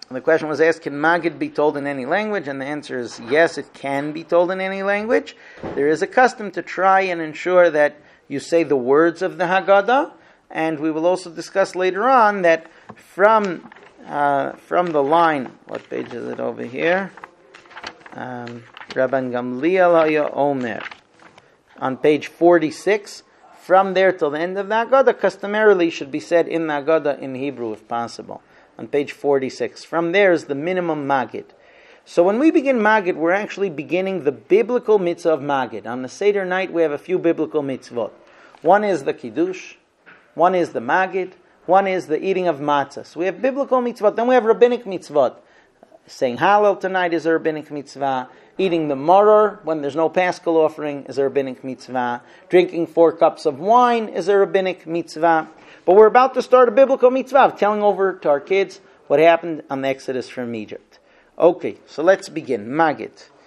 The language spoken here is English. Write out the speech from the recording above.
The question was asked, can Magid be told in any language? And the answer is yes, it can be told in any language. There is a custom to try and ensure that you say the words of the Haggadah, and we will also discuss later on that from the line, what page is it over here? Rabban Gamliel Haya Omer. On page 46, from there till the end of the Haggadah, customarily should be said in the Haggadah in Hebrew if possible. On page 46. From there is the minimum Magid. So when we begin Magid, we're actually beginning the biblical mitzvah of Magid. On the Seder night, we have a few biblical mitzvot. One is the Kiddush, one is the Magid, one is the eating of matzah. So we have biblical mitzvot, then we have rabbinic mitzvot. Saying Hallel tonight is a rabbinic mitzvah. Eating the maror when there's no Paschal offering is a rabbinic mitzvah. Drinking 4 cups of wine is a rabbinic mitzvah. But we're about to start a biblical mitzvah of telling over to our kids what happened on the Exodus from Egypt. Okay, so let's begin. Magid.